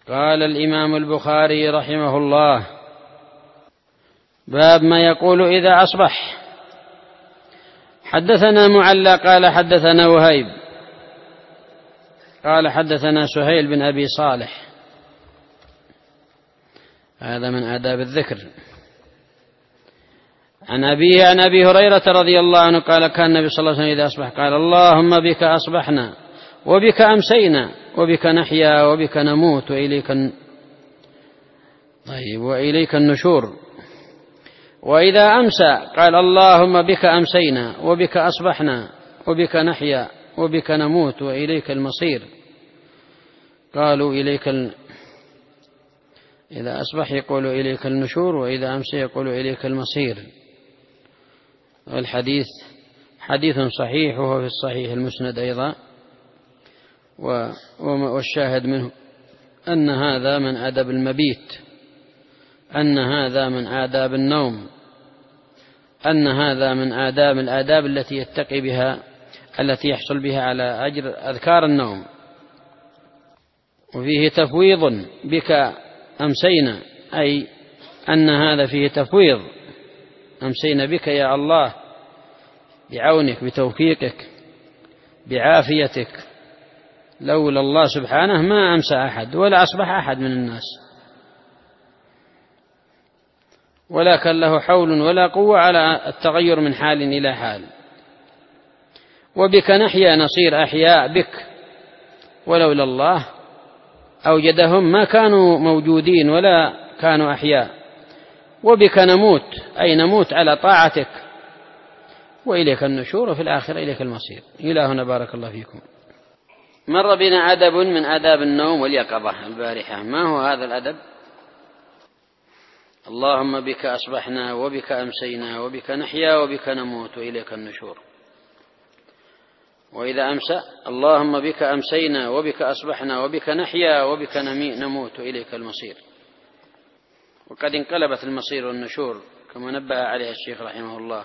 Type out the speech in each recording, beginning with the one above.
قال الإمام البخاري رحمه الله: باب ما يقول إذا أصبح. حدثنا معلى قال حدثنا وهيب قال حدثنا سهيل بن أبي صالح، هذا من آداب الذكر، عن أبيه عن أبي هريرة رضي الله عنه قال: كان النبي صلى الله عليه وسلم إذا أصبح قال: اللهم بك أصبحنا وبك أمسينا وبك نحيا وبك نموت وإليك النشور. وإذا أمسى قال: اللهم بك أمسينا وبك أصبحنا وبك نحيا وبك نموت وإليك المصير. قالوا إذا أصبح يقول إليك النشور، وإذا أمسى يقول إليك المصير. والحديث حديث صحيح، وهو في الصحيح المسند أيضا، والشاهد منه أن هذا من آداب المبيت، أن هذا من آداب النوم، أن هذا من الآداب التي يتقي بها، التي يحصل بها على أجر أذكار النوم. وفيه تفويض: بك أمسينا، أي أن هذا فيه تفويض، أمسينا بك يا الله، بعونك بتوفيقك بعافيتك، لولا الله سبحانه ما أمسى أحد ولا أصبح أحد من الناس، ولا كان له حول ولا قوة على التغير من حال إلى حال. وبك نحيا، نصير أحياء بك، ولولا الله أوجدهم ما كانوا موجودين ولا كانوا أحياء. وبك نموت، أي نموت على طاعتك، وإليك النشور، وفي الآخرة إليك المصير. إلى هنا بارك الله فيكم. مر بنا أدب من آداب النوم واليقظة البارحة. ما هو هذا الأدب؟ اللهم بك أصبحنا وبك أمسينا وبك نحيا وبك نموت وإليك النشور. وإذا أمسى: اللهم بك أمسينا وبك أصبحنا وبك نحيا وبك نموت وإليك المصير. وقد انقلبت المصير والنشور كما نبه عليه الشيخ رحمه الله،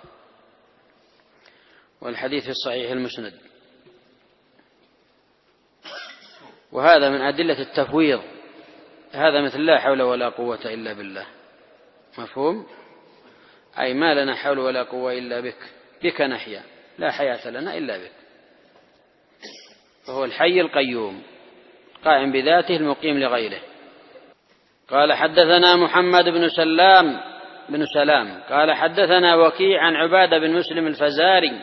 والحديث في الصحيح المسند. وهذا من أدلة التفويض، هذا مثل لا حول ولا قوة إلا بالله. مفهوم؟ أي ما لنا حول ولا قوة إلا بك، بك نحيا، لا حياة لنا إلا بك. وهو الحي القيوم قائم بذاته المقيم لغيره. قال: حدثنا محمد بن سلام قال حدثنا وكيع عن عبادة بن مسلم الفزاري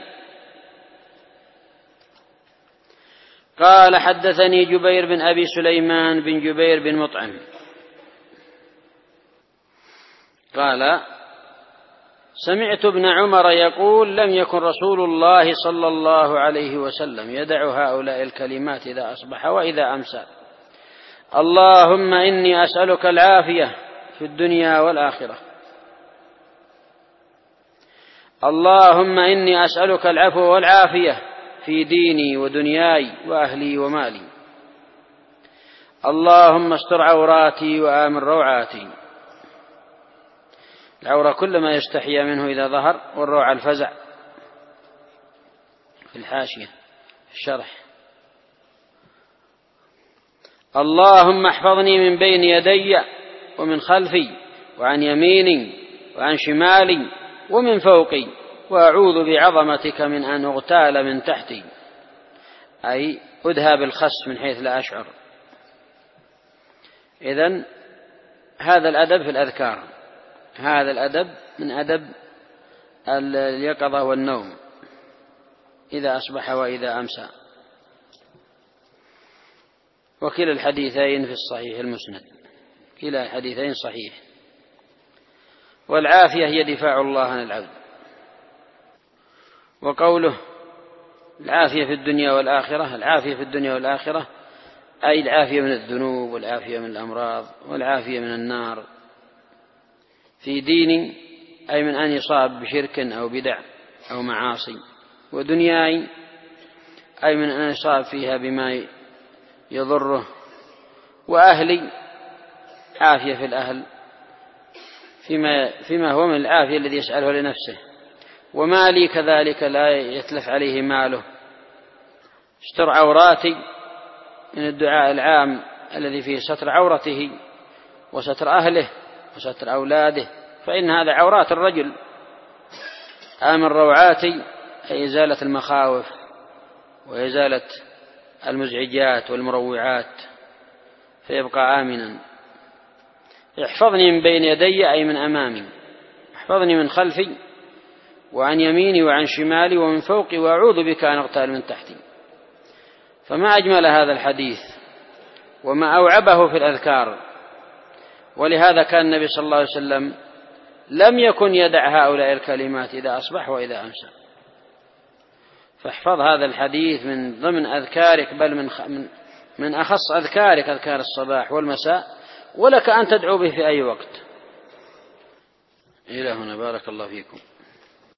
قال: حدثني جبير بن أبي سليمان بن جبير بن مطعم قال: سمعت ابن عمر يقول: لم يكن رسول الله صلى الله عليه وسلم يدع هؤلاء الكلمات إذا أصبح وإذا أمسى: اللهم إني أسألك العافية في الدنيا والآخرة، اللهم إني أسألك العفو والعافية في ديني ودنياي وأهلي ومالي، اللهم استر عوراتي وآمن روعاتي. العورة كل ما يستحيا منه إذا ظهر، والروع الفزع. في الحاشية الشرح: اللهم احفظني من بين يدي ومن خلفي وعن يميني وعن شمالي ومن فوقي، وأعوذ بعظمتك من أن أغتال من تحتي، أي أدهى بالخس من حيث لا أشعر. إذن هذا الأدب في الأذكار، هذا الأدب من أدب اليقظة والنوم إذا أصبح وإذا أمسى. وكلا الحديثين في الصحيح المسند، كلا الحديثين صحيح. والعافية هي دفاع الله عن العبد. وقوله العافية في الدنيا والآخرة، العافية في الدنيا والآخرة أي العافية من الذنوب والعافية من الأمراض والعافية من النار. في ديني أي من أن يصاب بشرك أو بدع أو معاصي. ودنياي أي من أن يصاب فيها بما يضره. وأهلي عافية في الأهل فيما هو من العافية الذي يسأله لنفسه. ومالي كذلك لا يتلف عليه ماله. استر عوراتي من الدعاء العام الذي فيه ستر عورته وستر أهله وستر أولاده، فإن هذا عورات الرجل. آمن روعاتي أي إزالة المخاوف وإزالة المزعجات والمروعات فيبقى آمنا. احفظني من بين يدي أي من أمامي، احفظني من خلفي وعن يميني وعن شمالي ومن فوقي، وأعوذ بك أن أغتال من تحتي. فما أجمل هذا الحديث وما أوعبه في الأذكار. ولهذا كان النبي صلى الله عليه وسلم لم يكن يدع هؤلاء الكلمات إذا أصبح وإذا أمسى. فاحفظ هذا الحديث من ضمن أذكارك، بل من أخص أذكارك، أذكار الصباح والمساء، ولك أن تدعو به في أي وقت. إلى هنا، بارك الله فيكم.